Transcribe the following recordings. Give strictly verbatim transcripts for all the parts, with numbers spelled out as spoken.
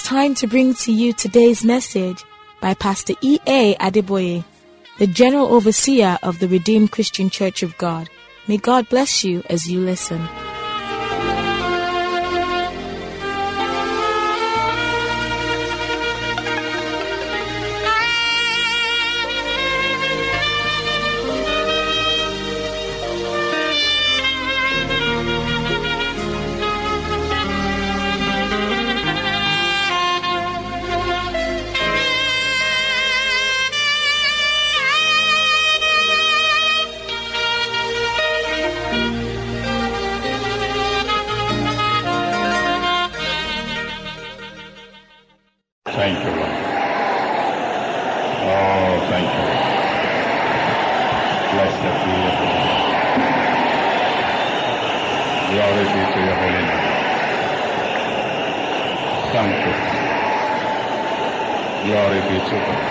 time to bring to you today's message by Pastor E A Adeboye, the General Overseer of the Redeemed Christian Church of God. May God bless you as you listen. Thank you, Lord. Oh, thank you. Blessed be your name. Glory be to your holy name. Thank you. Glory be to God.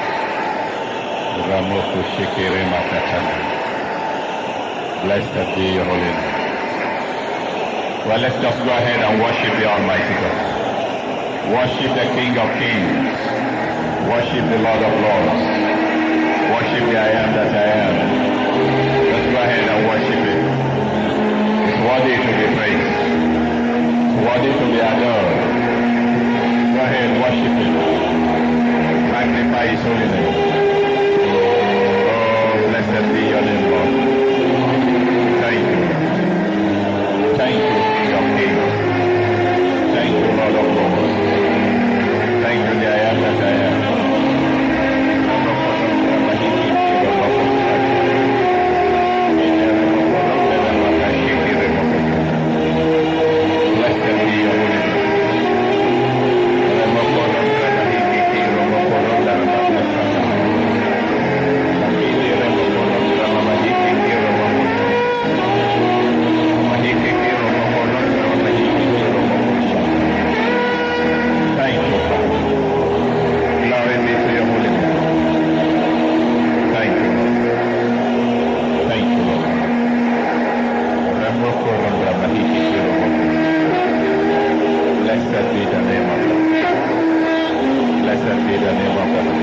Ramoko Shekere Makatana. Blessed be your holy name. Well, let's just go ahead and worship the Almighty God. Worship the King of Kings. Worship the Lord of Lords. Worship the I am that I am. Let's go ahead and worship Him. It's worthy to be praised. It's worthy to be adored. Go ahead, worship Him. Magnify His holy name. Oh, blessed be your name, Lord. Thank you. Thank you, King of Kings. Thank you, Lord of Lords. Thank you, the I am that I am. Blessed be your holy name. Thank you, Father. Glory be to your holy name. Thank you, Lord. Thank you, Lord. Blessed be the name of God. Blessed be the name of God.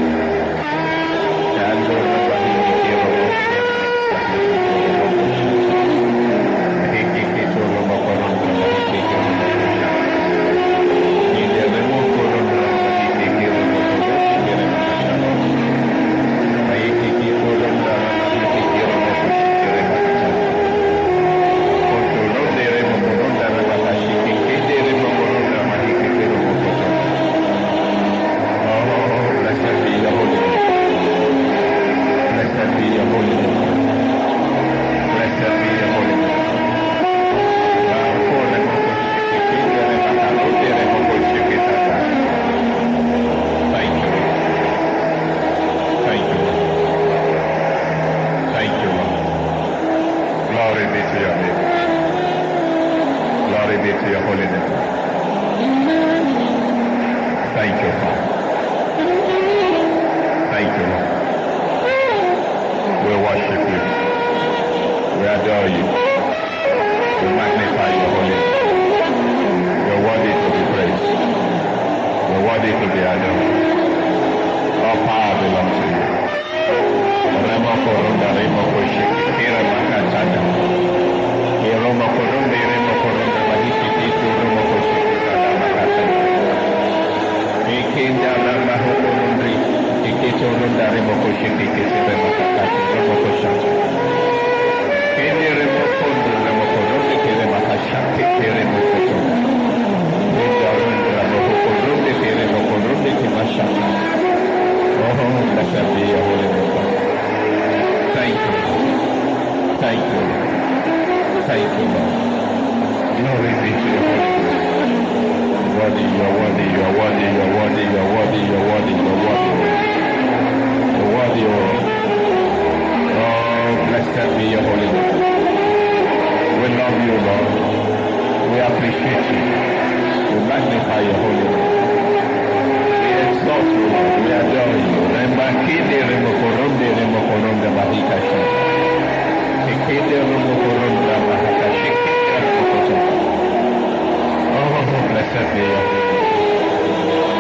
Oh, blessed be your name.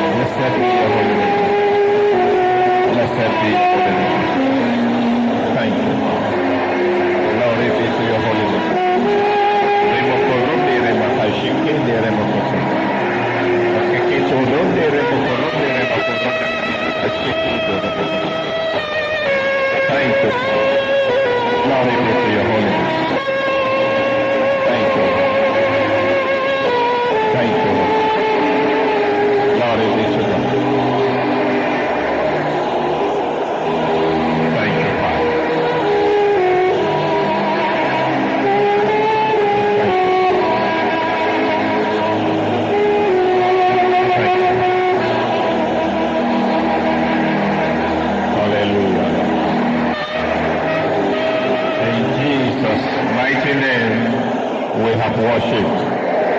have worshipped.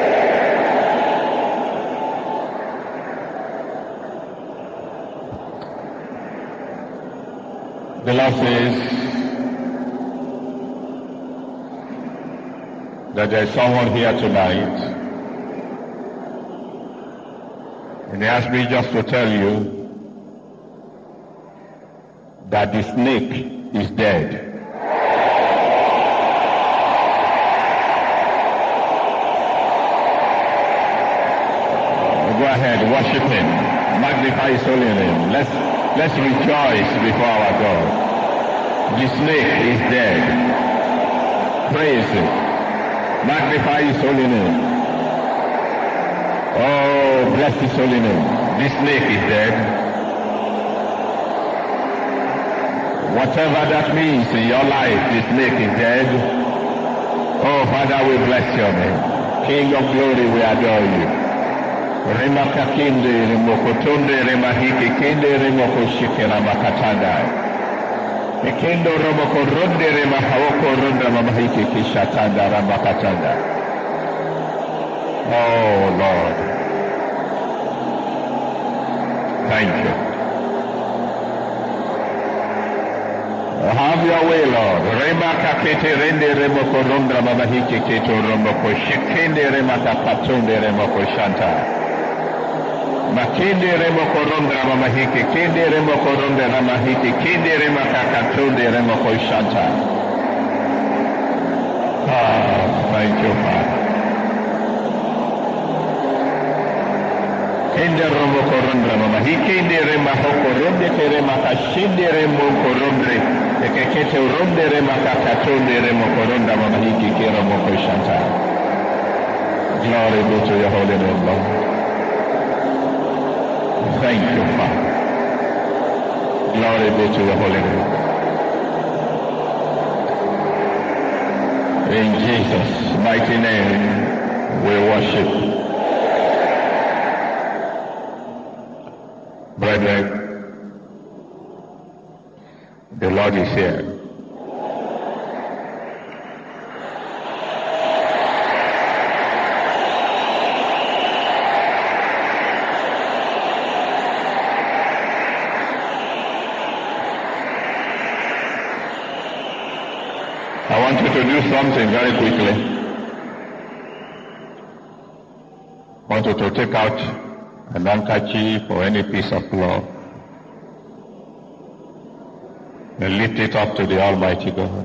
The Lord says that there is someone here tonight, and He asked me just to tell you that the snake is dead. Go ahead, worship Him, magnify His holy name. Let's let's rejoice before our God. The snake is dead. Praise Him. Magnify His holy name. Oh, bless His holy name. The snake is dead. Whatever that means in your life, the snake is dead. Oh, Father, we bless your name. King of glory, we adore you. Remaka kinde remokotonde remahiki kinde remokoshike ramakatanda. Ekendo romoko ronde remahawoko ronda mamahiki kishatanda ramakatanda. Oh Lord. Thank you. Have your way, Lord. Remaka kete rende remoko ronda mamahiki keto romoko shikende remaka patonde remoko shanta. Makende remo korondra mamahiki, kende remo korondra mamahiki, kende remo kakatonde remo koshanta. Ah, thank you, Father. Kende remo korondra mamahiki, kende remo koronde, kende remo kashinde remo korondre, ekekete uronde remo kakatonde remo korondra mamahiki, kende remo koshanta. Glory be to your holy name, Lord. Thank you, Father. Glory be to the holy name. In Jesus' mighty name, we worship. Brethren, the Lord is here. I want you to do something very quickly. I want you to take out an handkerchief or any piece of cloth and lift it up to the Almighty God.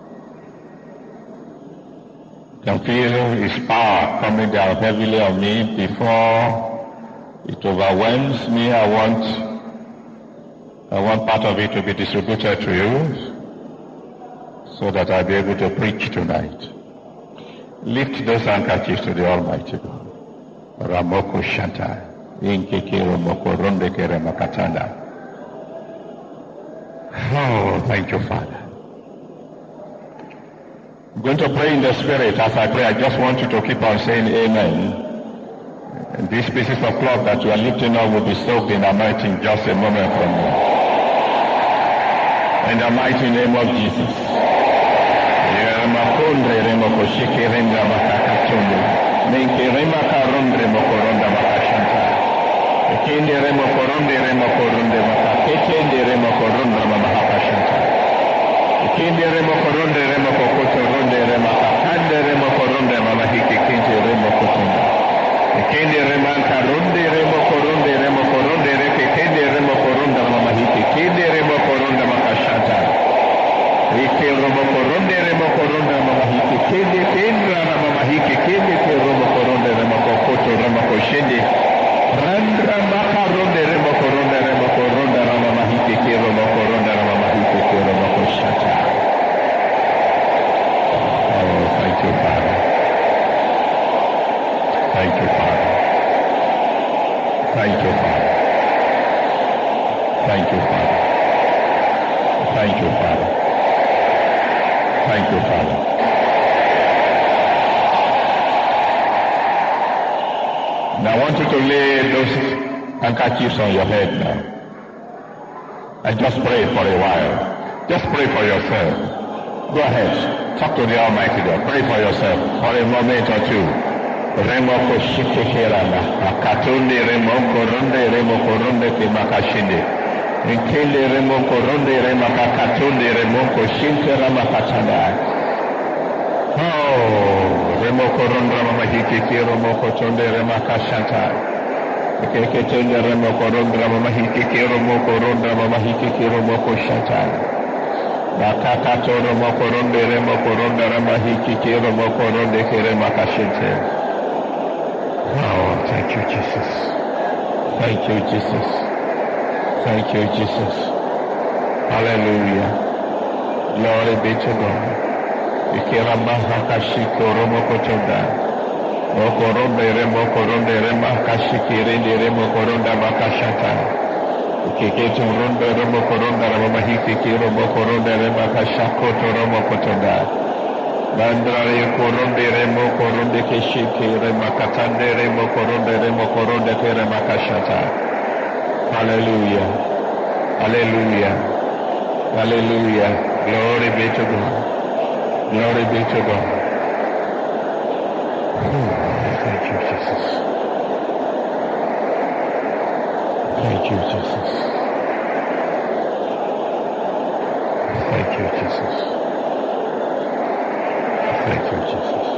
You can feel His power coming down heavily on me. Before it overwhelms me, I want, I want part of it to be distributed to you, so that I'll be able to preach tonight. Lift those handkerchiefs to the Almighty God. Ramoko Shanta. Inkeke Ramoko Rondeke Ramakatanda. Oh, thank you, Father. I'm going to pray in the Spirit. As I pray, I just want you to keep on saying amen. And these pieces of cloth that you are lifting up will be soaked in anointing just a moment from now. In the mighty name of Jesus. Makondre remo koshike renda makakatunde. Menke rema karondre mokoronda makashanta. Ekende remo koronde remo koronde makaketende remo koronda makakashanta. Ekende remo koronde remo kokoto ronde remo kakande remo koronde mamahiki kente remo kotonda. Ekende remo karonde remo koronde remo koronde reke kende remo koronda mamahiki kende remo koronda makashanta. Ike romo koronde remo koronda mamahiki kende kendra na mamahiki kende ke romo koronde remo kokoto remo koshende randra makaronde remo koronda remo koronda na mamahiki ke romo koronda na mamahiki ke romo koshata. Oh, thank you, Father. Thank you, Father. Thank you, Father. Thank you, Father. Thank you, Father. Thank you, Father. Now I want you to lay those handkerchiefs on your head now. And just pray for a while. Just pray for yourself. Go ahead. Talk to the Almighty God. Pray for yourself for a moment or two. Remoko shikekerana. Akatunde remoko ronde remoko ronde kemakashinde. Nkele remoko ronde remakakatunde remoko shintera makatanda. Oh, remoko ronde ramahiki remoko tonde remakashanta. Keke tonde remoko ronde ramahiki remoko ronde ramahiki remoko shanta. Bakaka toro mokoronde re mokoronde ramahiki kiro mokoronde kere makashinte. Oh, thank you, Jesus. Thank you, Jesus. Thank you, Jesus. Hallelujah. Glory be to God. Ikera mahakashi koro mokotonda. Mokoronde re mokoronde re makashiki rende re mokoronda makashanta. Kiketu ronda romo koronda romo mahiki kiro mo koronda rema kashako to romo kotonda. Bandra re koronde remo koronde keshike rema katande remo koronde remo koronde rema kashata. Hallelujah. Hallelujah. Hallelujah. Glory be to God. Glory be to God. Oh, thank you, Jesus. Thank you, Jesus. Thank you, Jesus. Thank you, Jesus.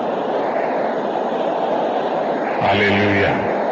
Hallelujah.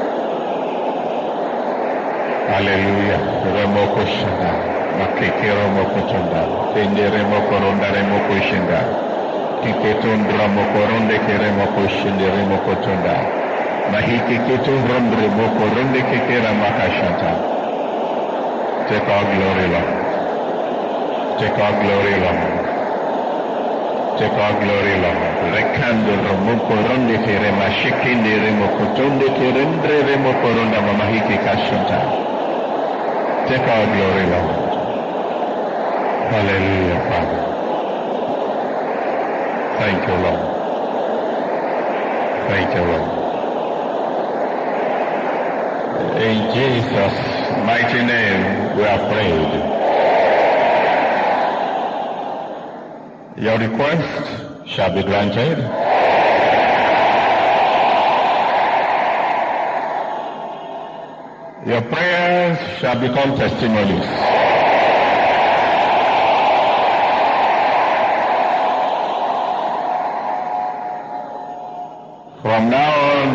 Hallelujah. Remoko shanda. Makeke remoko chanda. Tende remoko ronda remoko shinda. Kiketon remoko ronde ke remoko shinde remoko chanda. Mahiki ketu rondre moko ronde kekera makashanta. Take our glory, Lord. Take our glory, Lord. Take our glory, Lord. Rekando romoko ronde kere mashikinde remoko tonde kerendre remoko ronda mamahiki kashanta. Take our glory, Lord. Hallelujah, Father. Thank you, Lord. Thank you, Lord. In Jesus' mighty name we are prayed. Your request shall be granted. Your prayers shall become testimonies. From now on,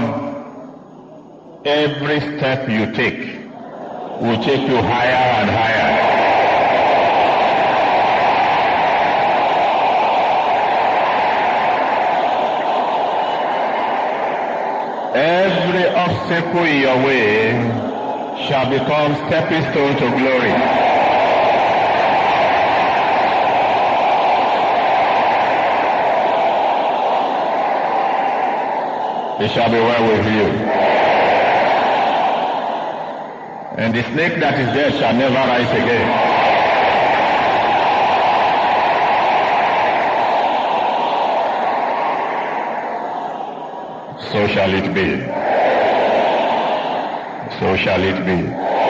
every step you take will take you higher and higher. Every obstacle in your way shall become stepping stone to glory. It shall be well with you. And the snake that is dead shall never rise again. So shall it be. So shall it be.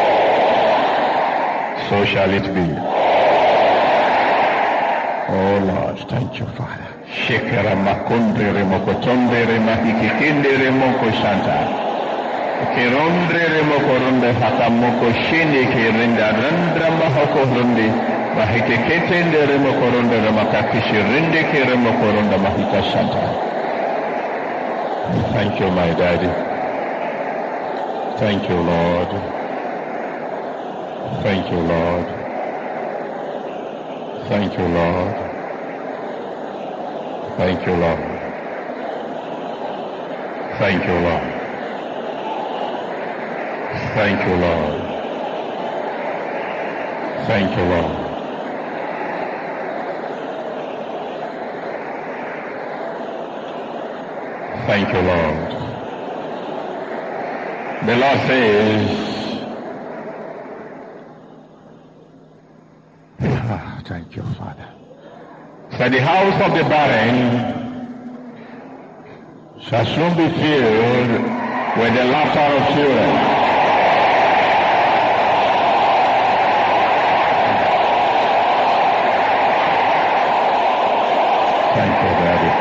So shall it be. Oh Lord, thank you, Father. Shekera makonde remokotonde remahikikinde remoko shanta. Kerondre remoko ronde hakamoko shini kerinda randra mahoko ronde. Mahikiketende remoko ronde remakakishi rinde keremoko ronde mahika shanta. Thank you, my Daddy. Thank you, Lord. Thank you, Lord. Thank you, Lord. Thank you, Lord. Thank you, Lord. Thank you, Lord. Thank you, Lord. Thank you, Lord. The Lord says, ah, thank you, Father. So the house of the barren shall soon be filled with the laughter of children. Thank you, Daddy.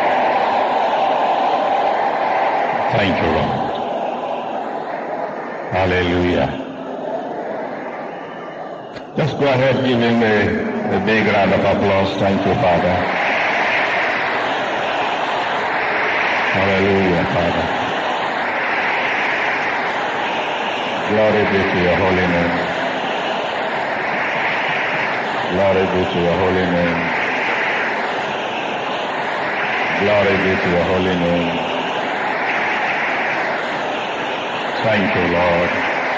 Thank you, Lord. Hallelujah. Just go ahead, give him a, a big round of applause. Thank you, Father. Hallelujah, Father. Glory be to your holy name. Glory be to your holy name. Glory be to your holy name. Thank you, Lord.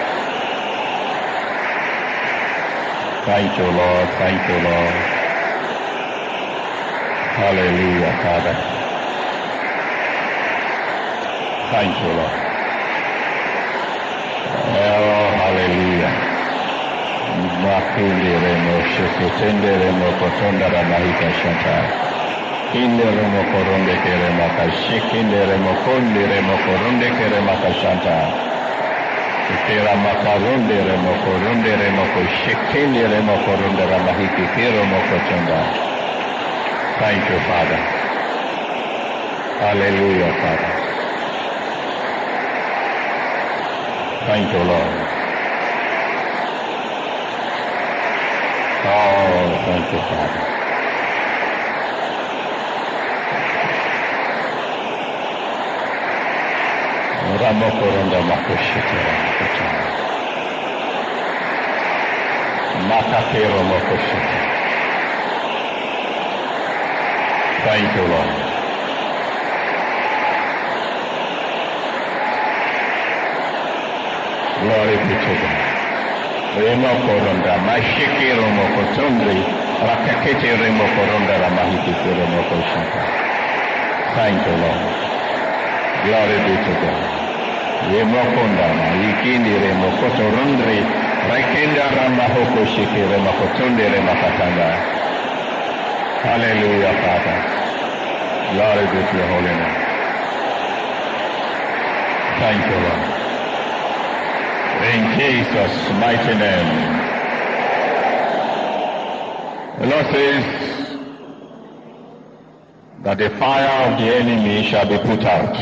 Thank you, Lord. Thank you, Lord. Hallelujah, Father. Thank you, Lord. Oh, hallelujah. Makundiremo shekutenderemo kotondara mahika shanta. Inderemo koronde kerema kashikinderemo kondiremo koronde kerema kashanta. Kera makarunderemo korunderemo koshikinderemo korundara mahiki keremo kotonda. Thank you, Father. Hallelujah, Father. Thank you, Lord. Oh, thank you, Father. Ramokoronda makoshitera makochana. Makakero makoshitera. Thank you, Lord. Glory be to God. Remo koronda, mashiki romo kotondri, rakakete remo koronda ramahiti remo koshaka. Thank you, Lord. Glory be to God. Remo konda, ikindi remo kotorondri, rakenda ramahoko shiki remo kotondi remo katanga. Hallelujah, Father. Glory be to your holy name. Thank you, Lord. In Jesus' mighty name. The Lord says that the fire of the enemy shall be put out.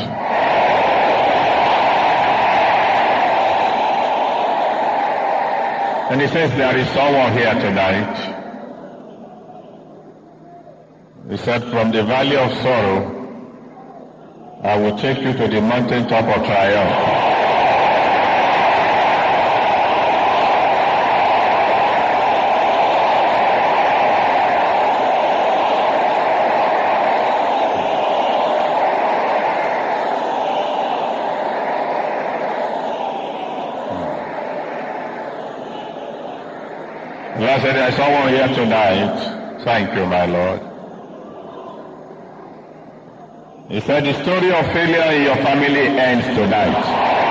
And he says there is someone here tonight. He said, from the valley of sorrow, I will take you to the mountaintop of triumph. The Lord said, there is someone here tonight. Thank you, my Lord. He said, the story of failure in your family ends tonight.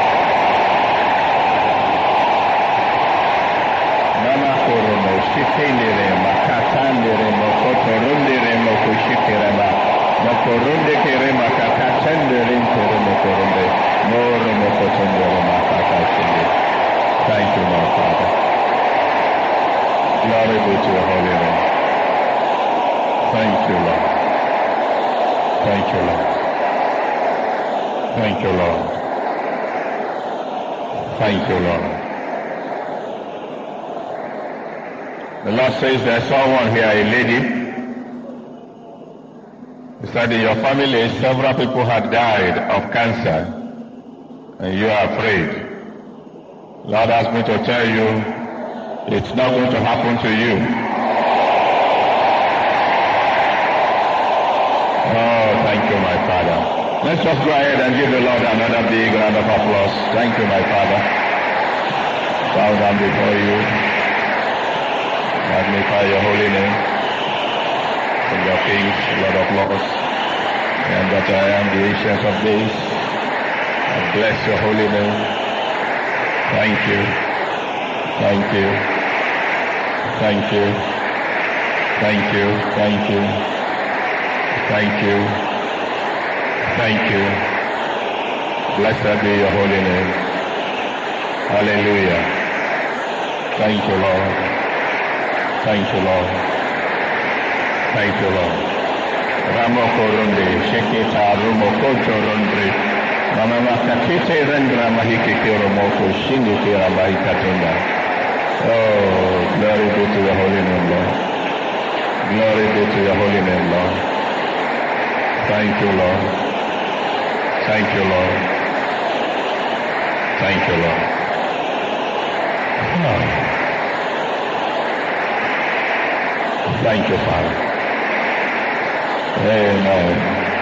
Mama korono, shikendere, makatandere, mokotorundere, mokoshikirema, mokorunde kerema, kakatendere, mokorunde, moro mokotondere, makakashinde. Thank you, my Father. Glory be to your holy name. Thank you, Lord. Thank you, Lord. Thank you, Lord. Thank you, Lord. The Lord says there's someone here, a lady. He said in your family several people had died of cancer and you are afraid. Lord asked me to tell you it's not going to happen to you. Oh, thank you, my Father. Let's just go ahead and give the Lord another big round of applause. Thank you, my Father. Bow down before you. Magnify your holy name. King of kings, Lord of lords. And that I am the ancient of days. I bless your holy name. Thank you. Thank you. Thank you. Thank you. Thank you. Thank you. Thank you. Blessed be your holy name. Hallelujah. Thank you, Lord. Thank you, Lord. Thank you, Lord. Ramokorunde, Shekita, Rumokotorunde, Mamamakakite, Rendra Mahiki Kiromoko, Shingi Kiramai Katunda. Oh, glory be to the holy name, Lord. Glory be to the holy name, Lord. Thank you, Lord. Thank you, Lord. Thank you, Lord. Oh. Thank you, Father. Amen.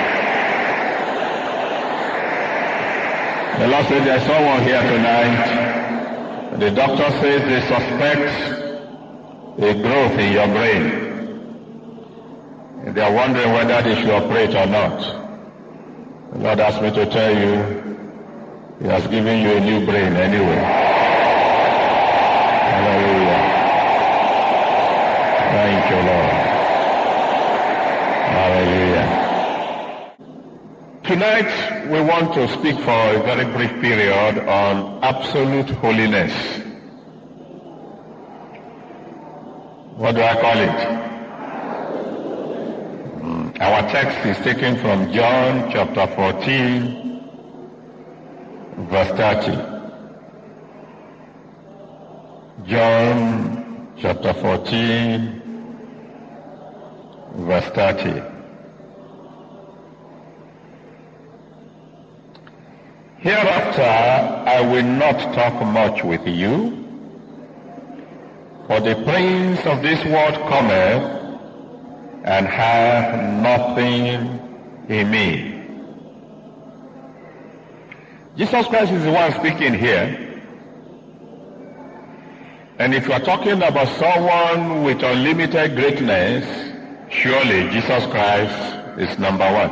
The Lord said there's someone here tonight. The doctor says they suspect a growth in your brain. They are wondering whether they should operate or not. The Lord asked me to tell you, He has given you a new brain anyway. Hallelujah. Thank you, Lord. Hallelujah. Tonight, we want to speak for a very brief period on absolute holiness. What do I call it? Our text is taken from John chapter fourteen, verse thirty. John chapter fourteen, verse thirty. Hereafter I will not talk much with you, for the prince of this world cometh, and hath nothing in me. Jesus Christ is the one speaking here. And if you are talking about someone with unlimited greatness, surely Jesus Christ is number one.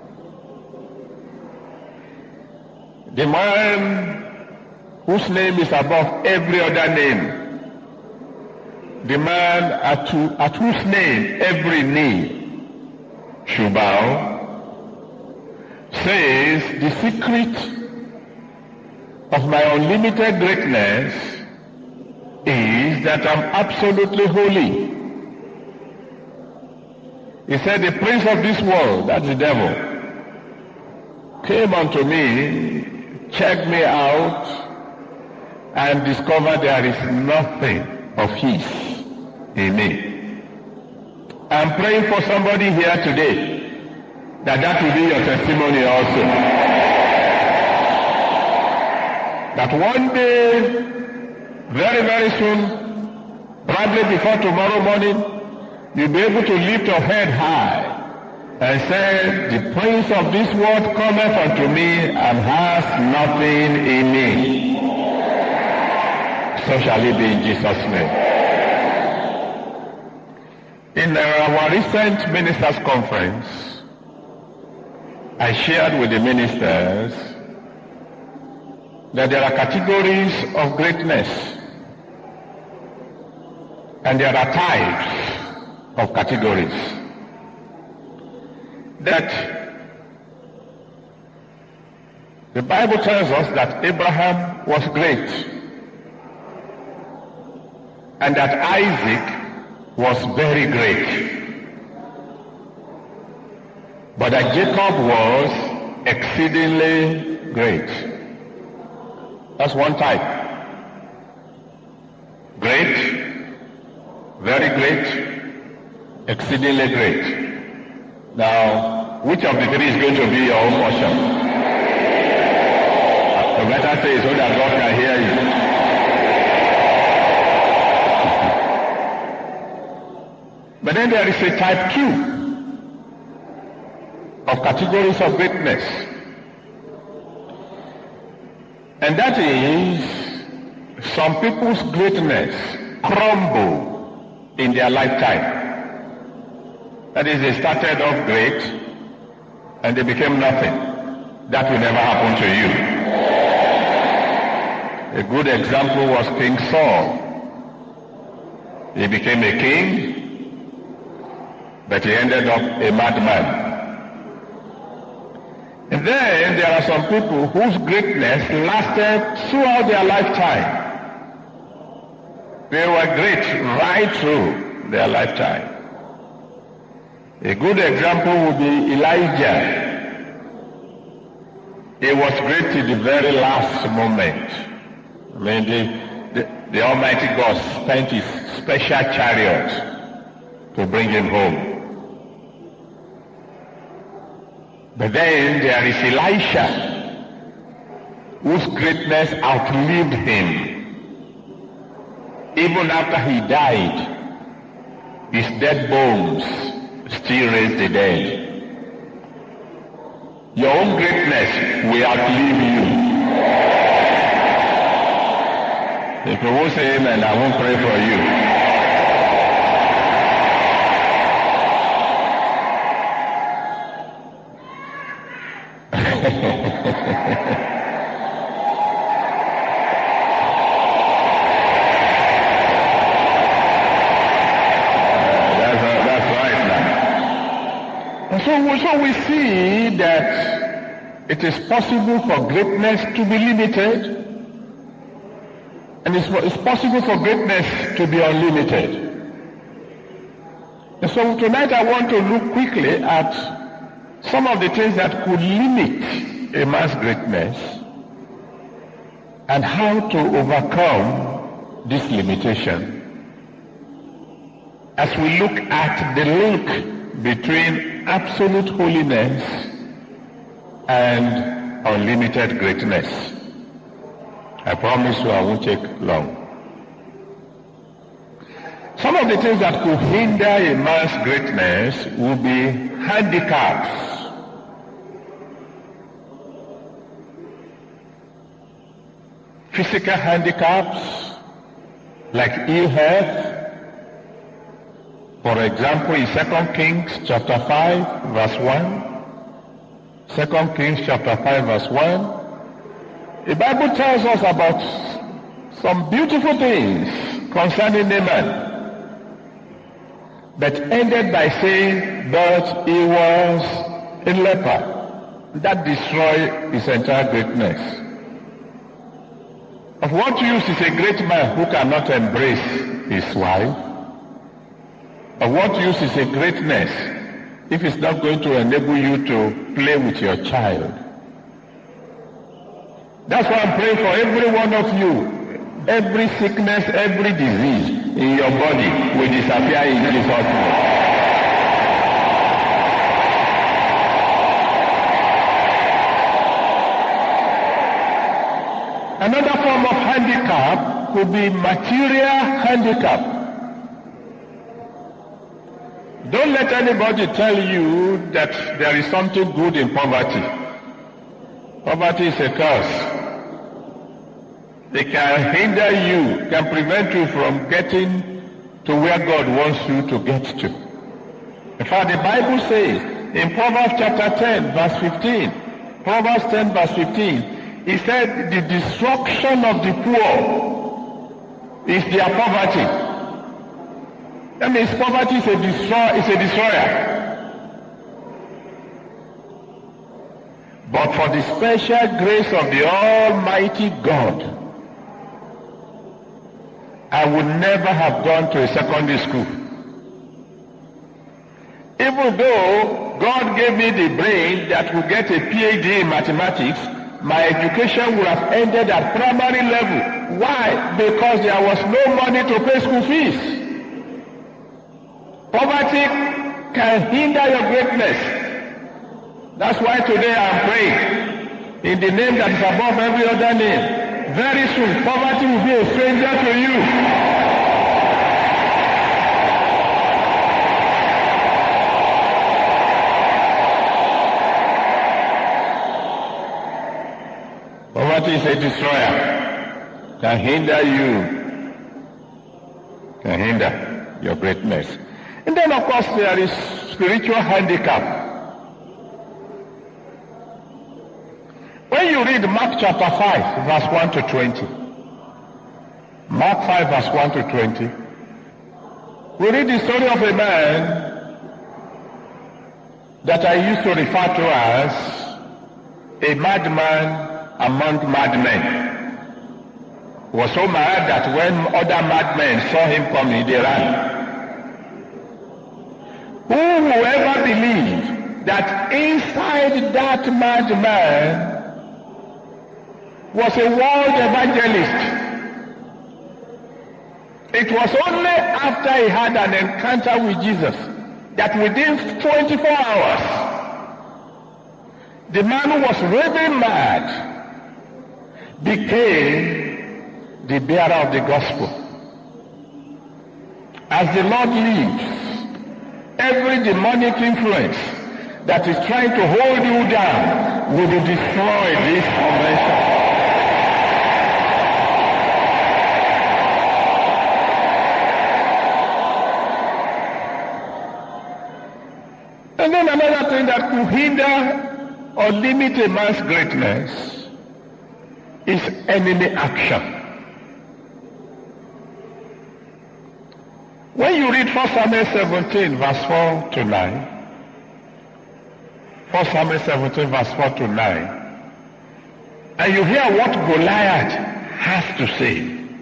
The man whose name is above every other name, the man at, who, at whose name every knee should bow, says the secret of my unlimited greatness is that I'm absolutely holy. He said the prince of this world, that's the devil, came unto me, checked me out, and discovered there is nothing of his in me. I'm praying for somebody here today that that will be your testimony also. That one day, very, very soon, probably before tomorrow morning, you'll be able to lift your head high and say, the prince of this world cometh unto me and has nothing in me. So shall it be in Jesus' name. In our recent ministers' conference, I shared with the ministers that there are categories of greatness and there are types of categories. That the Bible tells us that Abraham was great and that Isaac was very great, but that Jacob was exceedingly great. That's one type. Great, very great, exceedingly great. Now, which of the three is going to be your own portion? The better say so that God can hear you. But then there is a type two of categories of greatness. And that is, some people's greatness crumble in their lifetime. That is, they started off great and they became nothing. That will never happen to you. A good example was King Saul. He became a king, but he ended up a madman. And then there are some people whose greatness lasted throughout their lifetime. They were great right through their lifetime. A good example would be Elijah. He was great till the very last moment. I mean, the, the, the Almighty God spent his special chariot to bring him home. But then there is Elisha, whose greatness outlived him. Even after he died, his dead bones still raised the dead. Your own greatness will outlive you. If you won't say amen, I won't pray for you. So, so we see that it is possible for greatness to be limited, and it's, it's possible for greatness to be unlimited. And so tonight I want to look quickly at some of the things that could limit a man's greatness and how to overcome this limitation as we look at the link between absolute holiness and unlimited greatness. I promise you I won't take long. Some of the things that could hinder a man's greatness will be handicaps. Physical handicaps like ill health. For example, in Second Kings chapter five, verse one, Second Kings chapter five, verse one, the Bible tells us about some beautiful things concerning Naaman, but ended by saying, but he was a leper. That destroyed his entire greatness. Of what use is a great man who cannot embrace his wife? Of what use is a greatness if it's not going to enable you to play with your child? That's why I'm praying for every one of you. Every sickness, every disease in your body will disappear in Jesus' name. Another form of handicap could be material handicap. Don't let anybody tell you that there is something good in poverty. Poverty is a curse. It can hinder you, can prevent you from getting to where God wants you to get to. In fact, the Bible says in Proverbs chapter ten, verse fifteen, Proverbs ten, verse fifteen, it said the destruction of the poor is their poverty. That means poverty is a destroyer, is a destroyer. But for the special grace of the Almighty God, I would never have gone to a secondary school. Even though God gave me the brain that would get a P H D in mathematics, my education would have ended at primary level. Why? Because there was no money to pay school fees. Poverty can hinder your greatness. That's why today I'm praying in the name that is above every other name. Very soon, poverty will be a stranger to you. Poverty is a destroyer. Can hinder you. Can hinder your greatness. And then, of course, there is spiritual handicap. When you read Mark chapter five, verse one to twenty, Mark five, verse one to twenty, we read the story of a man that I used to refer to as a madman among madmen. He was so mad that when other madmen saw him coming, they ran. Who will ever believe that inside that madman was a world evangelist? It was only after he had an encounter with Jesus that within twenty-four hours, the man who was raving mad became the bearer of the gospel. As the Lord lives, every demonic influence that is trying to hold you down will be destroyed this convention. And then another thing that could hinder or limit a man's greatness is enemy action. When you read First Samuel seventeen, verse four to nine, First Samuel seventeen, verse four to nine, and you hear what Goliath has to say,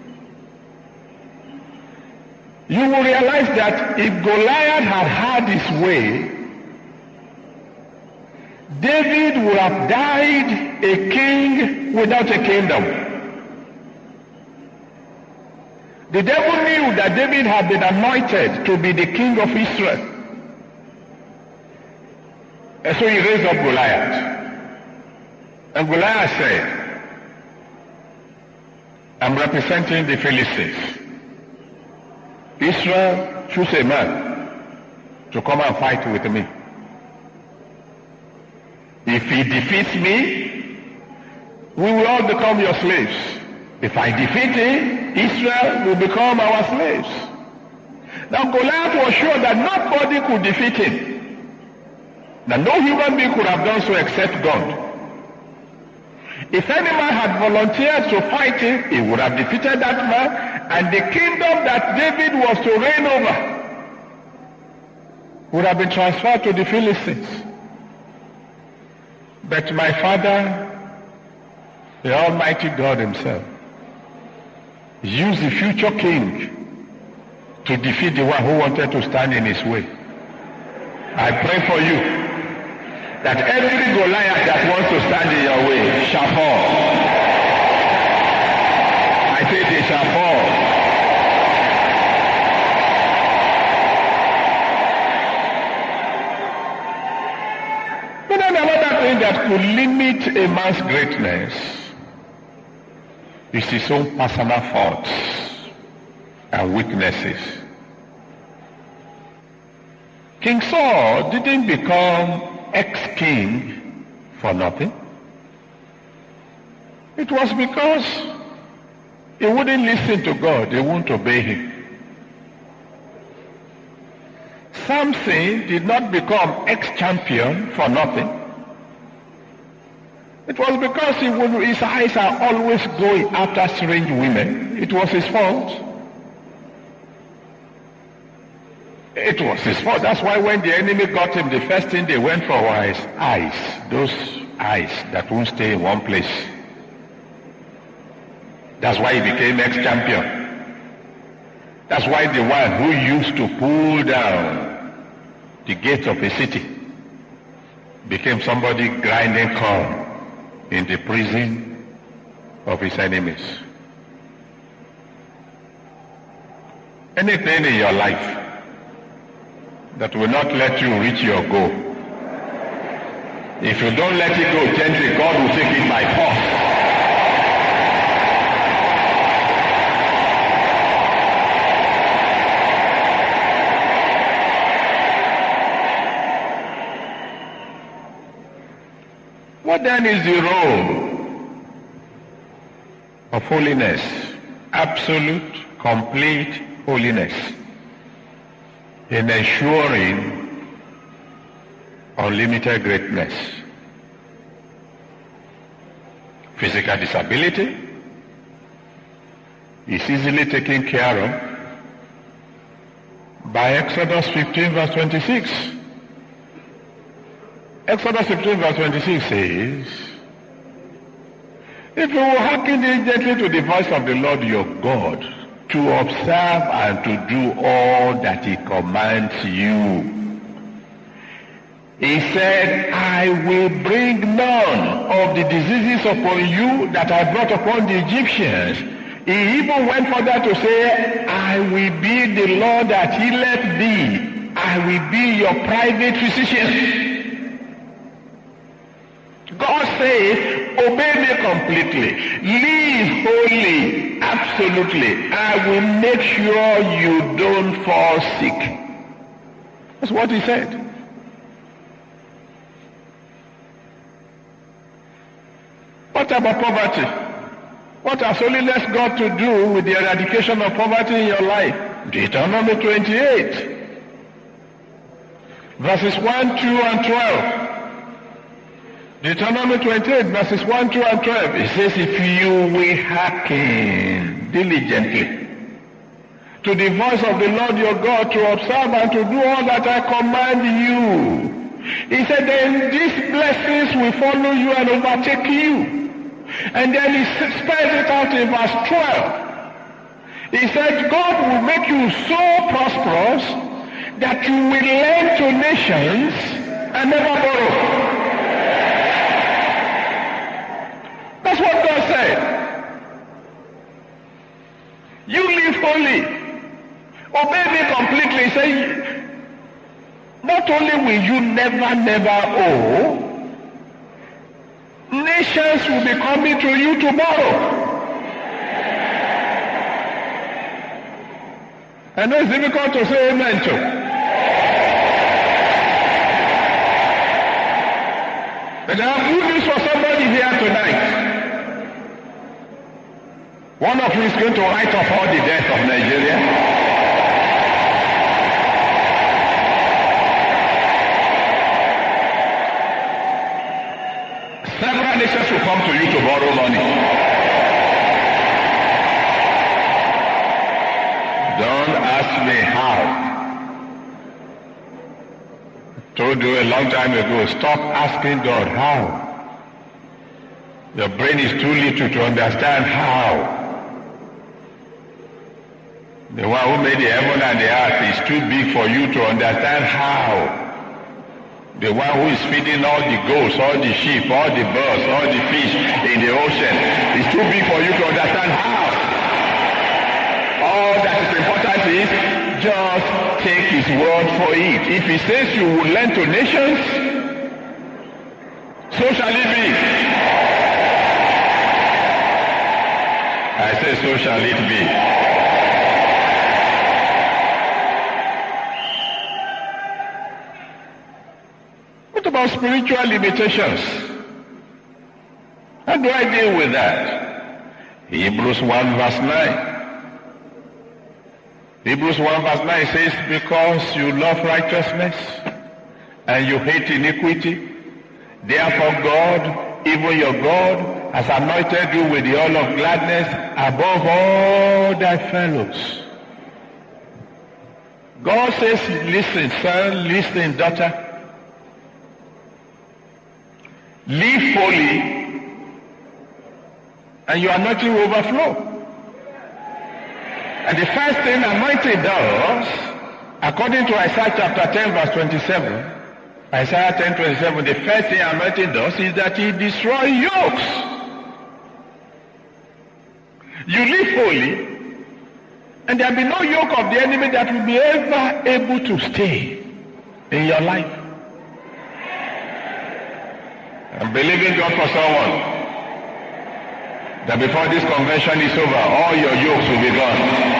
you will realize that if Goliath had had his way, David would have died a king without a kingdom. The devil knew that David had been anointed to be the king of Israel. And so he raised up Goliath. And Goliath said, I'm representing the Philistines. Israel, choose a man to come and fight with me. If he defeats me, we will all become your slaves. If I defeat him, Israel will become our slaves. Now Goliath was sure that nobody could defeat him. That no human being could have done so except God. If any man had volunteered to fight him, he would have defeated that man, and the kingdom that David was to reign over would have been transferred to the Philistines. But my Father, the Almighty God himself, used the future king to defeat the one who wanted to stand in his way. I pray for you that every Goliath that wants to stand in your way shall fall. I say they shall fall. But then another thing that could limit a man's greatness is his own personal faults and weaknesses. King Saul didn't become ex-king for nothing. It was because he wouldn't listen to God, he wouldn't obey him. Samson did not become ex-champion for nothing. It was because he would, his eyes are always going after strange women. It was his fault. It was his fault. That's why when the enemy got him, the first thing they went for was his eyes. Those eyes that won't stay in one place. That's why he became ex-champion. That's why the one who used to pull down the gates of a city became somebody grinding corn in the prison of his enemies. Anything in your life that will not let you reach your goal, if you don't let it go gently, God will take it by force. What then is the role of holiness? Absolute, complete holiness in ensuring unlimited greatness. Physical disability is easily taken care of by Exodus fifteen verse twenty-six. Exodus fifteen verse twenty-six says, if you will hearken diligently to the voice of the Lord your God, to observe and to do all that he commands you, He said, I will bring none of the diseases upon you that I brought upon the Egyptians. He even went further to say, I will be the Lord that healeth thee. I will be your private physician. God says, obey me completely. Live holy, absolutely. I will make sure you don't fall sick. That's what he said. What about poverty? What has holiness got to do with the eradication of poverty in your life? Deuteronomy twenty-eight. Verses one, two, and twelve. Deuteronomy twenty-eight, verses one, two, and twelve. It says, if you will hearken diligently to the voice of the Lord your God, to observe and to do all that I command you. He said, then these blessings will follow you and overtake you. And then he spells it out in verse twelve. He said, God will make you so prosperous that you will lend to nations and never borrow. That's what God said. You live holy. Obey me completely. He said, not only will you never, never owe, nations will be coming to you to borrow. I know it's difficult to say amen to. But I have good news for somebody here tonight. One of you is going to write off all the debts of Nigeria. Several nations will come to you to borrow money. Don't ask me how. I told you a long time ago, stop asking God how. Your brain is too little to understand how. The one who made the heaven and the earth is too big for you to understand how. The one who is feeding all the goats, all the sheep, all the birds, all the fish in the ocean is too big for you to understand how. All that is important is just take his word for it. If he says you will lend to nations, so shall it be. I say so shall it be. What about spiritual limitations? How do I deal with that? Hebrews one verse nine. Hebrews one verse nine says, because you love righteousness and you hate iniquity, therefore God, even your God, has anointed you with the oil of gladness above all thy fellows. God says, listen, son, listen, daughter. Live holy, and your anointing will overflow. And the first thing anointing does, according to Isaiah chapter ten, verse twenty-seven, Isaiah ten, twenty-seven, the first thing anointing does is that he destroys yokes. You live holy, and there will be no yoke of the enemy that will be ever able to stay in your life. I'm believing God for someone that before this convention is over, all your yokes will be gone.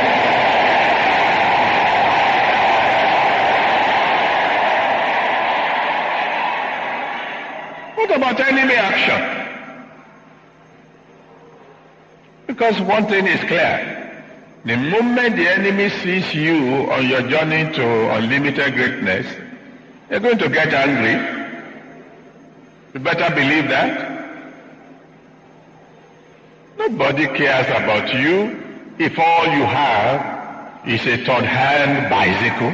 What about enemy action? Because one thing is clear. The moment the enemy sees you on your journey to unlimited greatness, they're going to get angry. You better believe that. Nobody cares about you if all you have is a third-hand bicycle,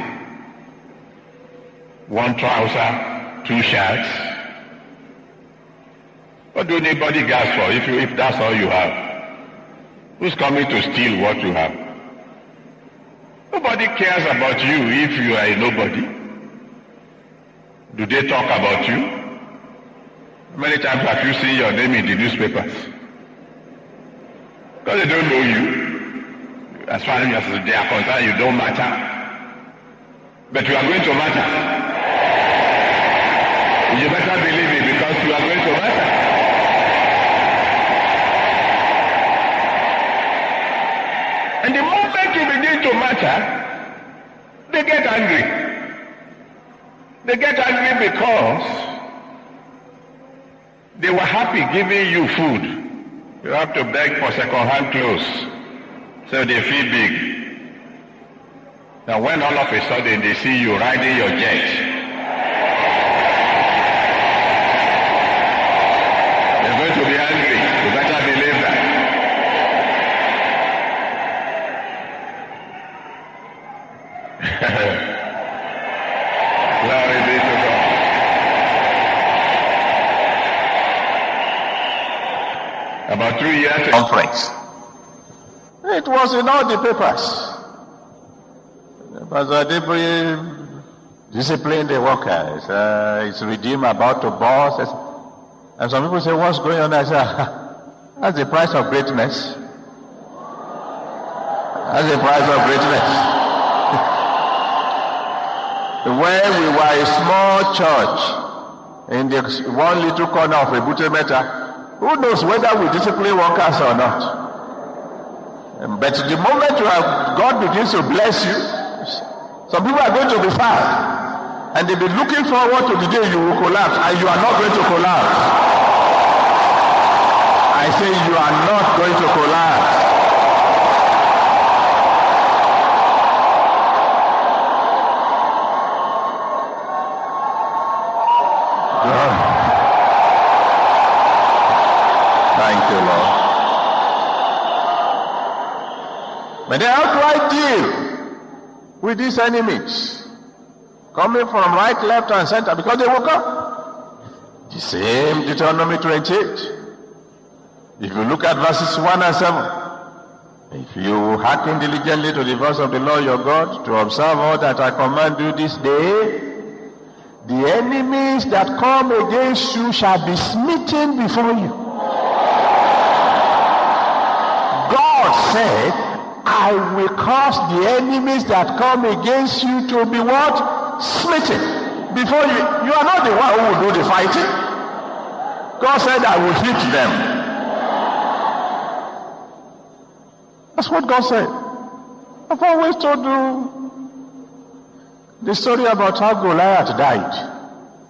one trouser, two shirts. What do you need bodyguards for if, you, if that's all you have? Who's coming to steal what you have? Nobody cares about you if you are a nobody. Do they talk about you? How many times have you seen your name in the newspapers? Because they don't know you. As far as they are concerned, you don't matter. But you are going to matter. You better believe it, because you are going to matter. And the moment you begin to matter, they get angry. They get angry because they were happy giving you food. You have to beg for second-hand clothes, so they feel big. Now when all of a sudden they see you riding your jet, they're going to be angry. You better believe that. Glory be to God. About three years conference. It was in all the papers. Pastor Adeboye disciplined the workers. Uh, it's Redeem about to boss. And some people say, what's going on? I say, that's the price of greatness. That's the price of greatness. When we were a small church in the one little corner of Ebute Metta, who knows whether we discipline workers or not? But the moment you have, God begins to bless you, some people are going to be fired, and they'll be looking forward to the day you will collapse, and you are not going to collapse. I say you are not going to collapse. Thank you, Lord. But they outright deal with these enemies coming from right, left, and center, because they woke up. The same Deuteronomy twenty-eight. If you look at verses one and seven, if you hearken diligently to the voice of the Lord your God, to observe all that I command you this day, the enemies that come against you shall be smitten before you. God said, I will cause the enemies that come against you to be what? Smitten. Before you. You are not the one who will do the fighting. God said, I will hit them. That's what God said. I've always told you the story about how Goliath died.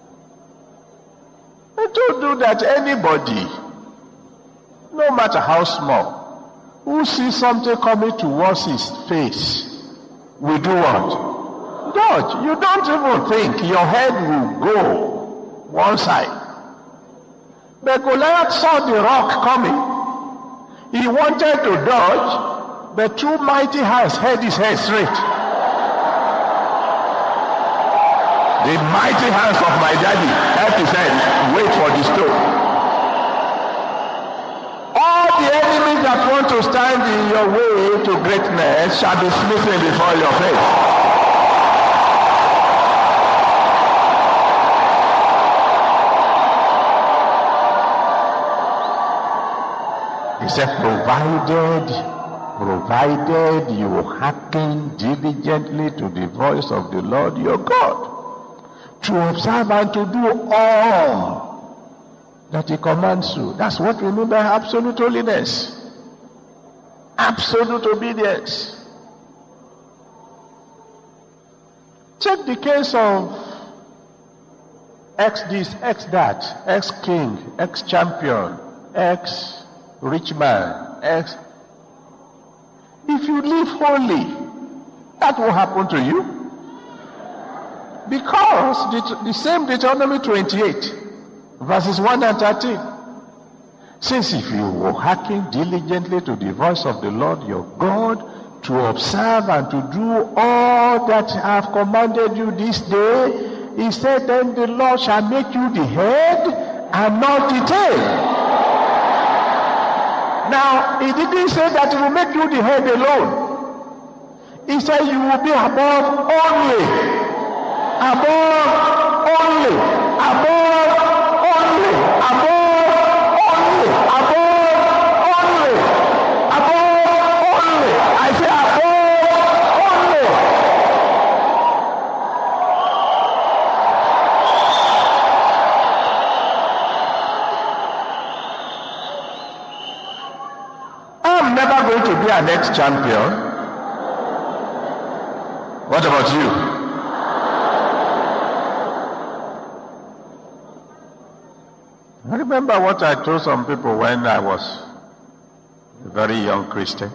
I told you that anybody, no matter how small, who sees something coming towards his face will do what? Dodge. You don't even think. Your head will go one side. But Goliath saw the rock coming. He wanted to dodge, but two mighty hands held his head straight. The mighty hands of my daddy helped his head wait for the stone. The enemies that want to stand in your way to greatness shall be smitten before your face. He said, provided, provided you hearken diligently to the voice of the Lord your God, to observe and to do all that he commands you. That's what we mean by absolute holiness. Absolute obedience. Take the case of X this, X that, X king, X champion, X rich man, X. If you live holy, that will happen to you. Because the, the same Deuteronomy twenty-eight, verses one and thirteen. Since if you will hearken diligently to the voice of the Lord your God, to observe and to do all that I have commanded you this day, he said, then the Lord shall make you the head and not the tail. Now, he didn't say that he will make you the head alone. He said you will be above only. Above only, above only, above only, above only, above only. I say above only. I'm never going to be an ex-champion. What about you? I remember what I told some people when I was a very young Christian.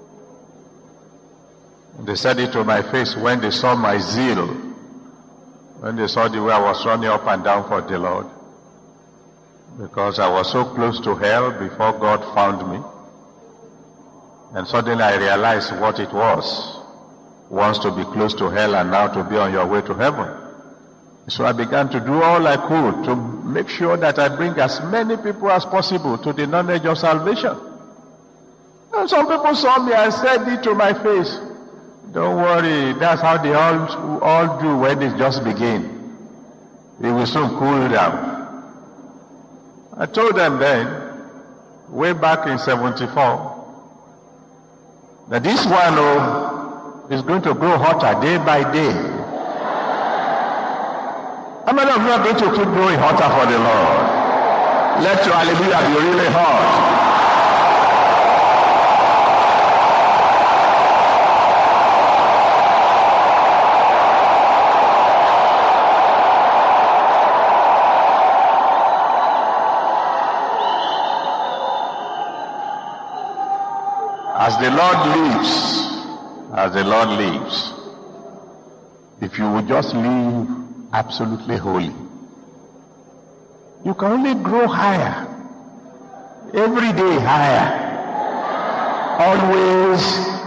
They said it to my face when they saw my zeal, when they saw the way I was running up and down for the Lord. Because I was so close to hell before God found me. And suddenly I realized what it was. Once to be close to hell and now to be on your way to heaven. So I began to do all I could to make sure that I bring as many people as possible to the knowledge of salvation. And some people saw me and said it to my face. Don't worry, that's how they all, all do when they just begin. It will soon cool down. I told them then, way back in seventy-four, that this one, oh, is going to grow hotter day by day. How many of you are going to keep growing hotter for the Lord? Let your hallelujah be really hot. As the Lord lives, as the Lord lives, if you would just live absolutely holy, you can only grow higher, every day higher, always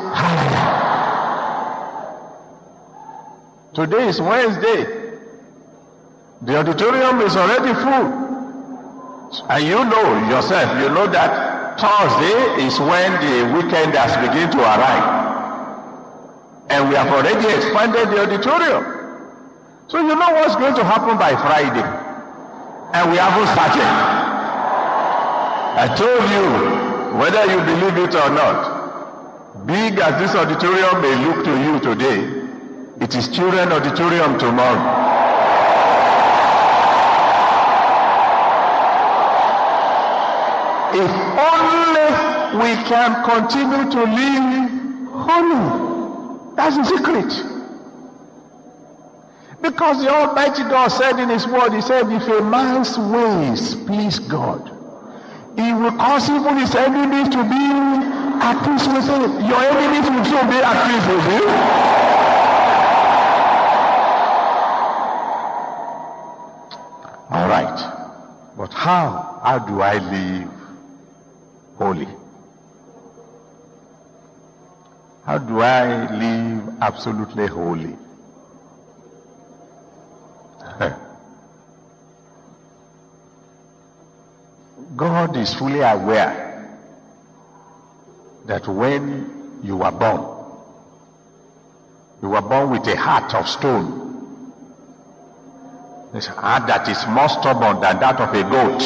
higher. Today is Wednesday. The auditorium is already full. And you know yourself, you know that Thursday is when the weekenders begin to arrive. And we have already expanded the auditorium. So you know what's going to happen by Friday. And we haven't started. I told you, whether you believe it or not, big as this auditorium may look to you today, it is children auditorium tomorrow. If only we can continue to live holy. That's the secret. Because the Almighty God said in His word, He said, if a man's ways please God, He will cause even his enemies to be at peace with him. Your enemies will soon be at peace with you. All right. But how? How do I live holy? How do I live absolutely holy? God is fully aware that when you were born, you were born with a heart of stone. This heart that is more stubborn than that of a goat.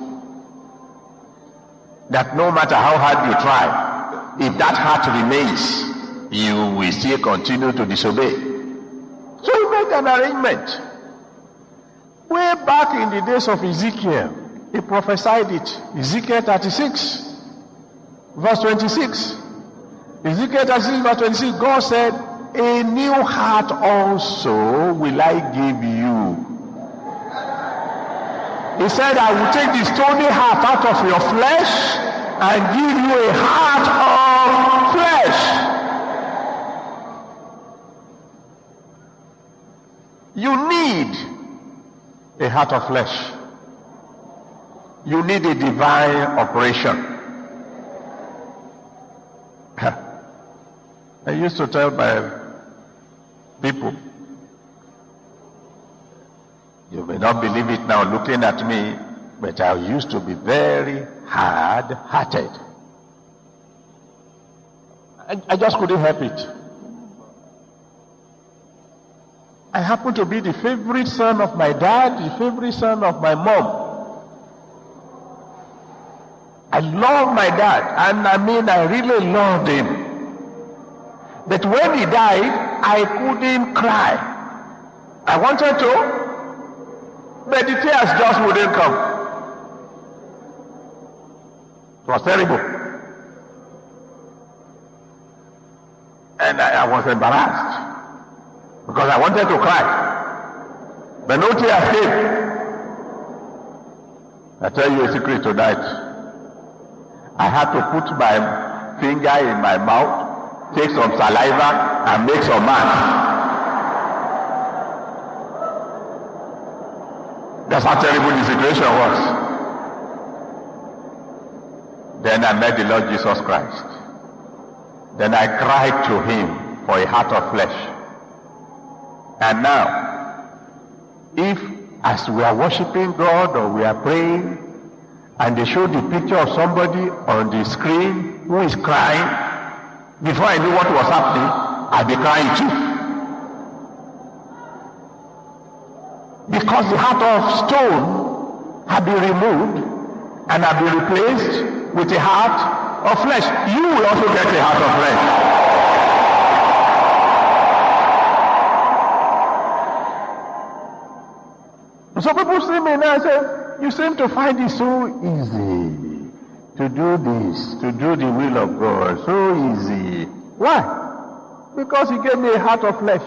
That no matter how hard you try, if that heart remains, you will still continue to disobey. So he made an arrangement. Way back in the days of Ezekiel, he prophesied it. Ezekiel thirty-six, verse twenty-six. Ezekiel thirty-six, verse twenty-six, God said, a new heart also will I give you. He said, I will take the stony heart out of your flesh and give you a heart of flesh. You need a heart of flesh. You need a divine operation. I used to tell my people, you may not believe it now looking at me, but I used to be very hard-hearted. I, I just couldn't help it. I happen to be the favorite son of my dad, the favorite son of my mom. I love my dad, and I mean I really loved him. But when he died, I couldn't cry. I wanted to, but the tears just wouldn't come. It was terrible. And I, I was embarrassed because I wanted to cry. But no tears came. I tell you a secret tonight. I had to put my finger in my mouth, take some saliva, and make some math. That's how terrible the situation was. Then I met the Lord Jesus Christ. Then I cried to him for a heart of flesh. And now, if as we are worshiping God or we are praying, and they show the picture of somebody on the screen who is crying, before I knew what was happening, I'd be crying too. Because the heart of stone had been removed and had been replaced with a heart of flesh. You will also get a heart of flesh. So people see me now and say, you seem to find it so easy to do this, to do the will of God. So easy. Why? Because he gave me a heart of flesh.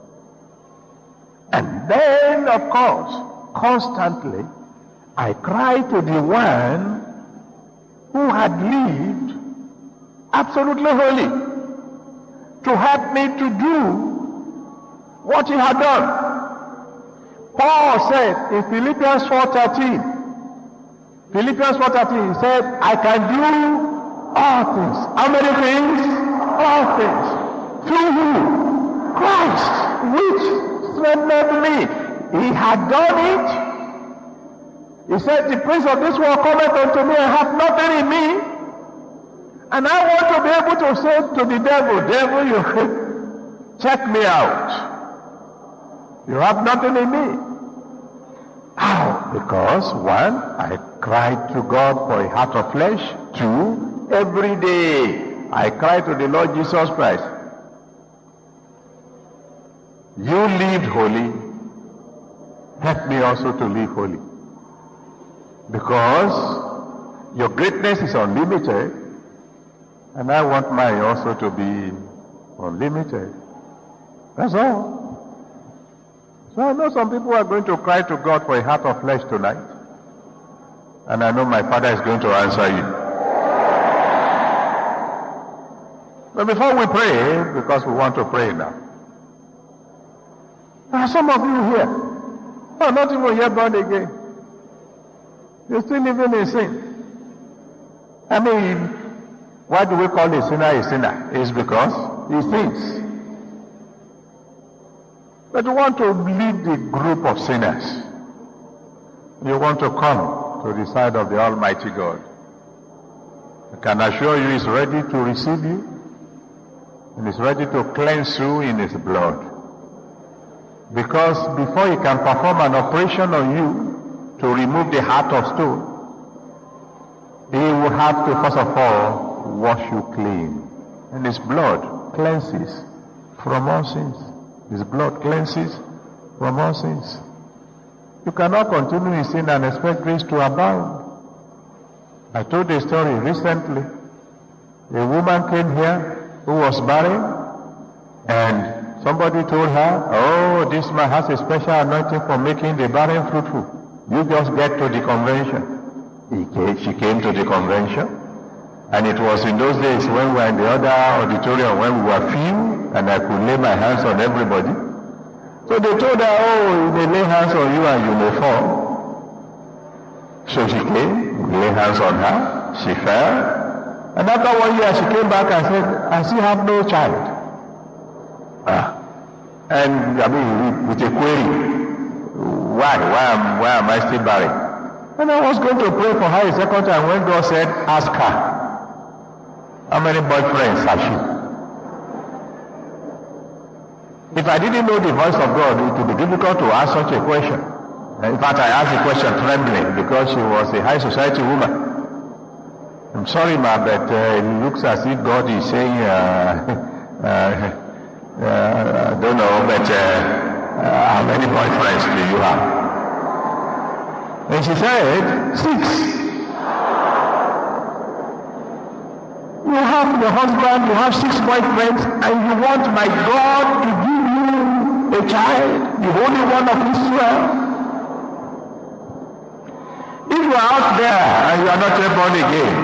And then, of course, constantly, I cry to the one who had lived absolutely holy to help me to do what he had done. Paul said in Philippians four thirteen, Philippians four thirteen, he said, I can do all things. How many things? All things. Through who? Christ, which strengthened me. He had done it. He said, the prince of this world cometh unto me and hath nothing in me. And I want to be able to say to the devil, devil, you check me out. You have nothing in me. How? Because one, I cried to God for a heart of flesh. Two, every day I cry to the Lord Jesus Christ. You lived holy. Help me also to live holy. Because your greatness is unlimited, and I want mine also to be unlimited. That's all. So I know some people are going to cry to God for a heart of flesh tonight. And I know my Father is going to answer you. But before we pray, because we want to pray now, there are some of you here who are not even yet born again. You're still living in sin. I mean, why do we call a sinner a sinner? It's because he sins. But you want to lead the group of sinners. You want to come to the side of the Almighty God. I can assure you He's ready to receive you. And He's ready to cleanse you in His blood. Because before He can perform an operation on you to remove the heart of stone, He will have to first of all wash you clean. And His blood cleanses from all sins. His blood cleanses from all sins. You cannot continue in sin and expect grace to abound. I told a story recently. A woman came here who was barren, and somebody told her, oh, this man has a special anointing for making the barren fruitful. You just get to the convention. He came, she came to the convention, and it was in those days when we were in the other auditorium, when we were few, and I could lay my hands on everybody. So they told her, oh, you may lay hands on you and you may fall. So she came, we lay hands on her, she fell. And after one year she came back and said, I still have no child. Ah. And I mean, with a query, why? Why am, why am I still barren? And I was going to pray for her a second time when God said, ask her, how many boyfriends has she? If I didn't know the voice of God, it would be difficult to ask such a question. In fact, I asked the question trembling because she was a high society woman. I'm sorry, ma, but uh, it looks as if God is saying, uh, uh, uh, I don't know, but uh, uh, how many boyfriends do you have? And she said, six. You have your husband, you have six boyfriends, and you want my God to give you a child, the Holy One of Israel. If you are out there and you are not yet born again,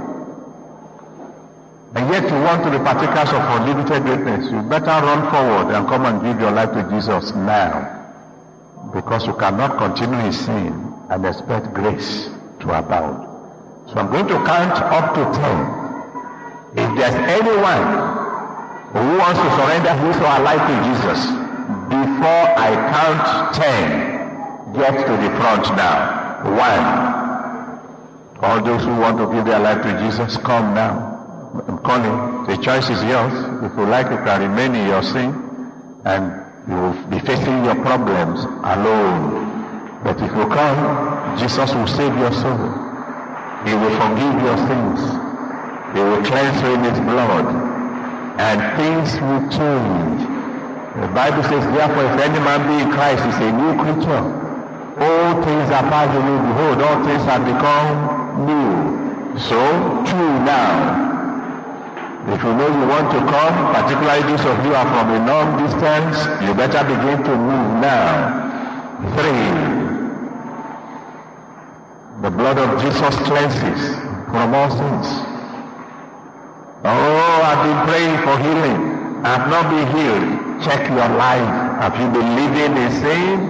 and yet you want to be partakers of unlimited greatness, you better run forward and come and give your life to Jesus now, because you cannot continue in sin and expect grace to abound. So I'm going to count up to ten. If there's anyone who wants to surrender his or her life to Jesus, before I count ten, get to the front now. One. All those who want to give their life to Jesus, come now. I'm calling. The choice is yours. If you like, you can remain in your sin, and you will be facing your problems alone. But if you come, Jesus will save your soul. He will forgive your sins. He will cleanse you in his blood, and things will change. The Bible says, therefore, if any man be in Christ, is a new creature. All things are passed away. Behold, all things have become new. So, true now. If you know you want to come, particularly those of you who are from a long distance, you better begin to move now. Three. The blood of Jesus cleanses from all sins. Oh, I've been praying for healing. I have not been healed. Check your life. Have you been living in sin?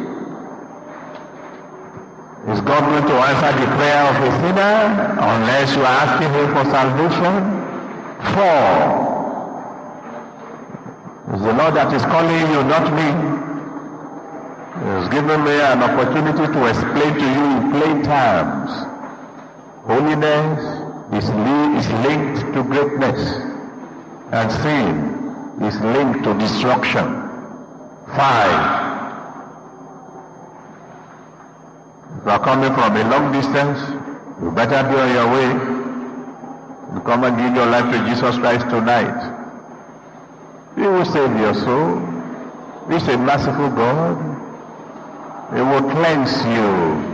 Is God going to answer the prayer of a sinner unless you are asking him for salvation? Four. It's the Lord that is calling you, not me. He has given me an opportunity to explain to you in plain terms. Holiness is, li- is linked to greatness, and sin is linked to destruction. Five. If you are coming from a long distance, you better be on your way. You come and give your life to Jesus Christ tonight. He will save your soul. He is a merciful God. He will cleanse you.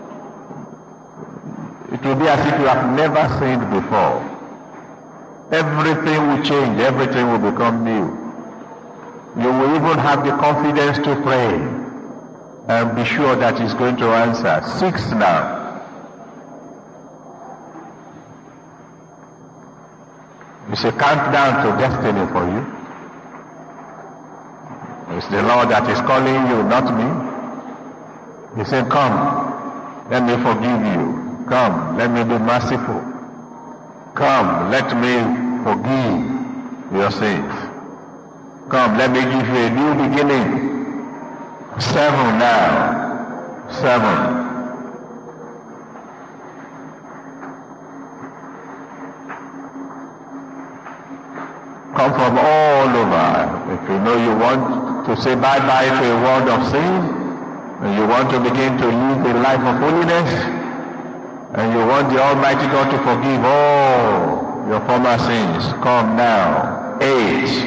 It will be as if you have never sinned before. Everything will change. Everything will become new. You will even have the confidence to pray and be sure that he's going to answer. Six now. It's a countdown to destiny for you. It's the Lord that is calling you, not me. He said, come, let me forgive you. Come, let me be merciful. Come, let me forgive your sins. Come, let me give you a new beginning. Seven now. Seven. Come from all over. If you know you want to say bye-bye to a world of sin, and you want to begin to live a life of holiness, and you want the Almighty God to forgive all your former sins, come now. Eight.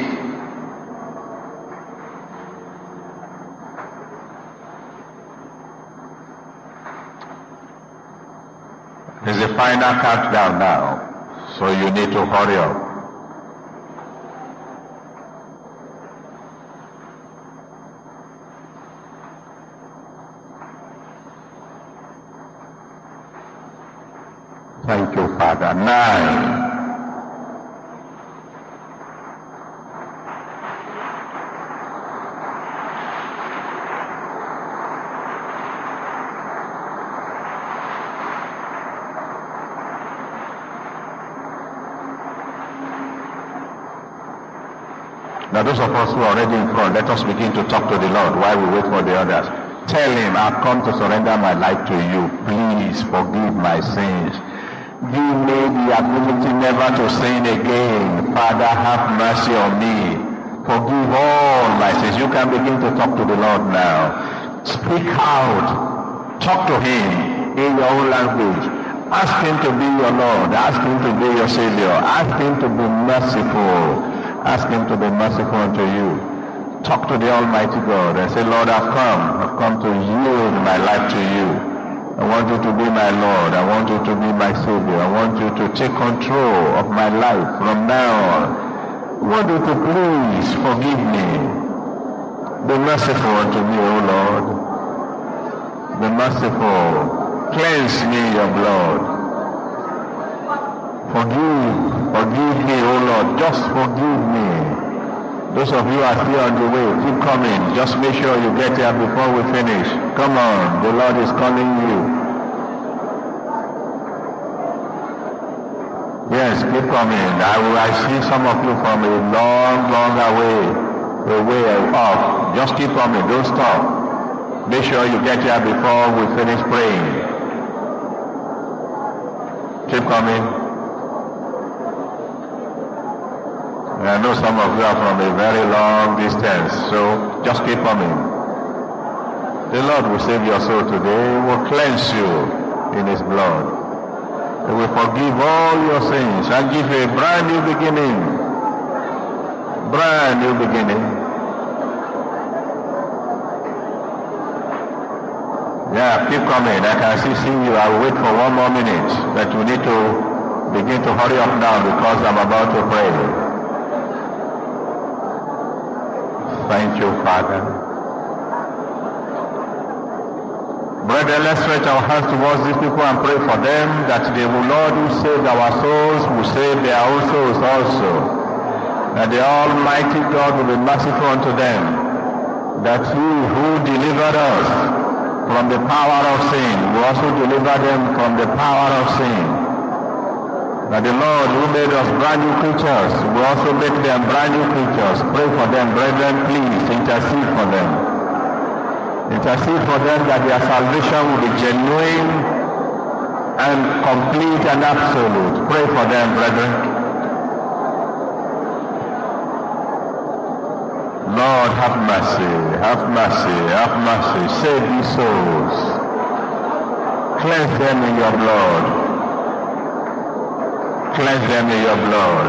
There's a final countdown now, so you need to hurry up. Thank you, Father. Nine. Now those of us who are already in front, let us begin to talk to the Lord while we wait for the others. Tell him, I've come to surrender my life to you. Please forgive my sins. Give me the ability never to sin again. Father, have mercy on me. Forgive all my sins. You can begin to talk to the Lord now. Speak out. Talk to Him in your own language. Ask Him to be your Lord. Ask Him to be your Savior. Ask Him to be merciful. Ask Him to be merciful unto you. Talk to the Almighty God and say, Lord, I've come. I've come to yield my life to you. I want you to be my Lord. I want you to be my Savior. I want you to take control of my life from now on. I want you to please forgive me. Be merciful unto me, O Lord. Be merciful. Cleanse me in your blood. Forgive. Forgive me, O Lord. Just forgive me. Those of you who are still on the way, keep coming. Just make sure you get here before we finish. Come on. The Lord is calling you. Yes, keep coming. I, will, I see some of you from a long, long away, a way off. Just keep coming. Don't stop. Make sure you get here before we finish praying. Keep coming. I know some of you are from a very long distance, so just keep coming. The Lord will save your soul today. He will cleanse you in His blood. He will forgive all your sins and give you a brand new beginning. Brand new beginning. Yeah, keep coming. I can see, see you. I will wait for one more minute, but we need to begin to hurry up now because I'm about to pray. Thank you, Father. Brethren, let's stretch our hands towards these people and pray for them that the Lord who saved our souls will save their own souls also. That the Almighty God will be merciful unto them. That He who delivered us from the power of sin will also deliver them from the power of sin. That the Lord who made us brand new creatures will also make them brand new creatures. Pray for them, brethren, please. Intercede for them. Intercede for them that their salvation will be genuine and complete and absolute. Pray for them, brethren. Lord, have mercy, have mercy, have mercy. Save these souls. Cleanse them in your blood. Cleanse them in your blood.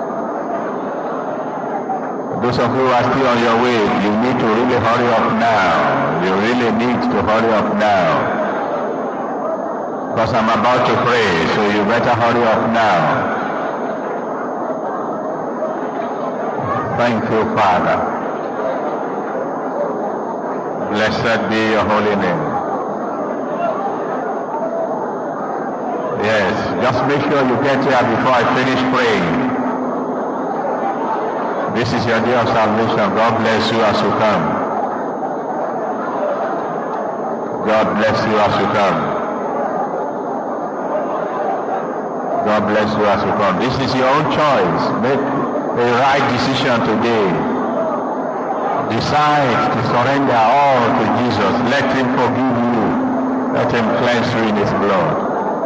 Those of you who are still on your way, you need to really hurry up now. You really need to hurry up now. Because I'm about to pray, so you better hurry up now. Thank you, Father. Blessed be your holy name. Yes, just make sure you get here before I finish praying. This is your day of salvation. God bless you as you come. God bless you as you come. God bless you as you come. This is your own choice. Make a right decision today. Decide to surrender all to Jesus. Let Him forgive you. Let Him cleanse you in His blood.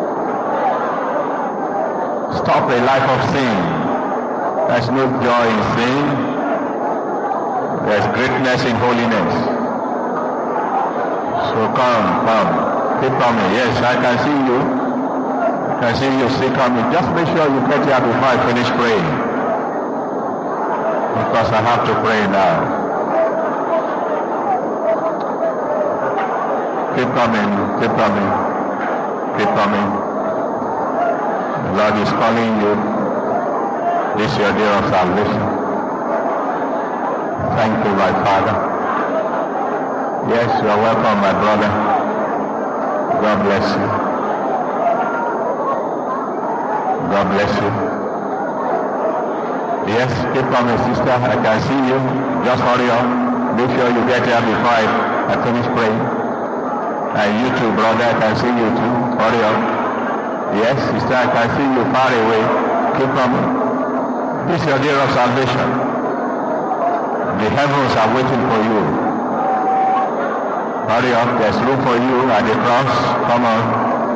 Stop a life of sin. There's no joy in sin. There's greatness in holiness. So come, come. Keep coming. Yes, I can see you. I can see you still coming. Just make sure you get here before I finish praying. Because I have to pray now. Keep coming. Keep coming. Keep coming. The Lord is calling you. This is your day of salvation. Thank you, my Father. Yes, you are welcome, my brother. God bless you. God bless you. Yes, keep coming, sister. I can see you. Just hurry up. Make sure you get here before I, I finish praying. And you too, brother. I can see you too. Hurry up. Yes, sister, I can see you far away. Keep coming. This is your day of salvation. The heavens are waiting for you. Hurry up, there's room for you at the cross. Come on.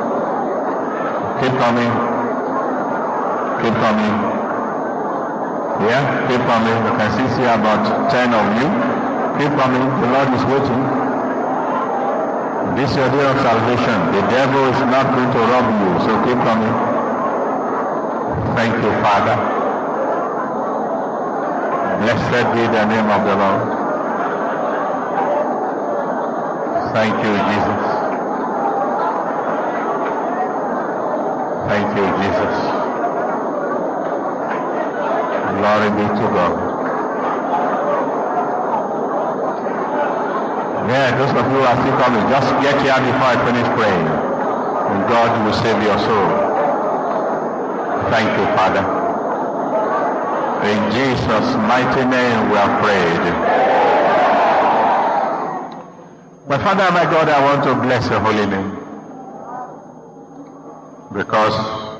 Keep coming. Keep coming. Yeah, keep coming. You can see, see about ten of you. Keep coming. The Lord is waiting. This is your day of salvation. The devil is not going to rob you, so keep coming. Thank you, Father. Blessed be the name of the Lord. Thank you, Jesus. Thank you, Jesus. Glory be to God. Yeah, those of you who are still coming, just get here before I finish praying. And God will save your soul. Thank you, Father. In Jesus' mighty name we have prayed. My Father, my God, I want to bless your holy name. Because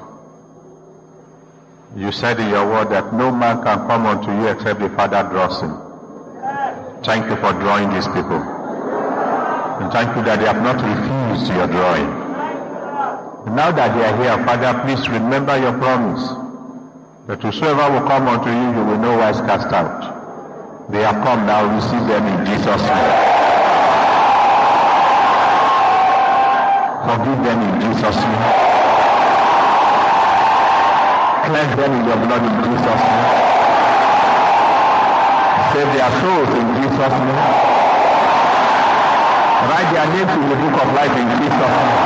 you said in your word that no man can come unto you except the Father draws him. Thank you for drawing these people. And thank you that they have not refused your drawing. Now that they are here, Father, please remember your promise that whosoever will come unto you, you will no wise cast out. They have come now, receive them in Jesus' name. Forgive them in Jesus' name. Cleanse them in your blood in Jesus' name. Save their souls in Jesus' name. Write their names in the book of life in Jesus' name.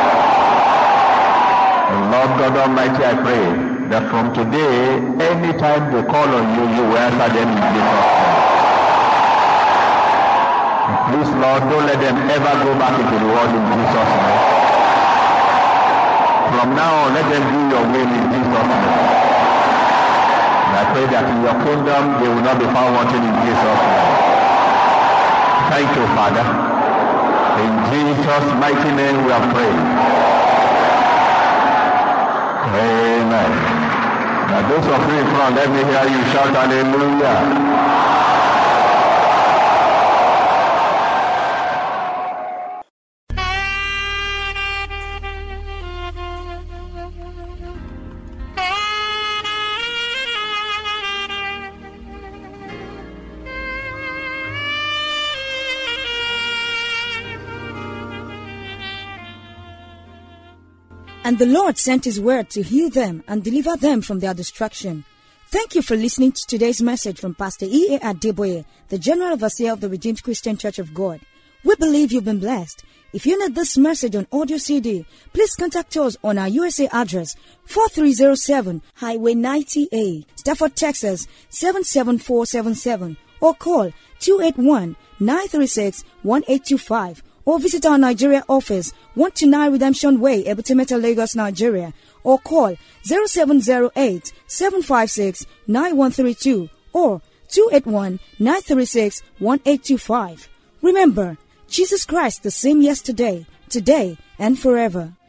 And Lord God Almighty, I pray that from today, anytime they call on you, you will answer them in Jesus' name. And please, Lord, don't let them ever go back into the world in Jesus' name. From now on, let them do your will in Jesus' name. And I pray that in your kingdom, they will not be found wanting in Jesus' name. Thank you, Father. In Jesus' mighty name we have prayed. Amen. Now those of you in front, let me hear you shout hallelujah. And the Lord sent his word to heal them and deliver them from their destruction. Thank you for listening to today's message from Pastor E A Adeboye, the General Overseer of the Redeemed Christian Church of God. We believe you've been blessed. If you need this message on audio C D, please contact us on our U S A address, four three zero seven Highway ninety A, Stafford, Texas, seven seven four seven seven, or call two eight one, nine three six, one eight two five. Or visit our Nigeria office, one two nine Redemption Way, Ebutimeta, Lagos, Nigeria. Or call zero seven zero eight, seven five six, nine one three two or two eight one, nine three six, one eight two five. Remember, Jesus Christ the same yesterday, today, and forever.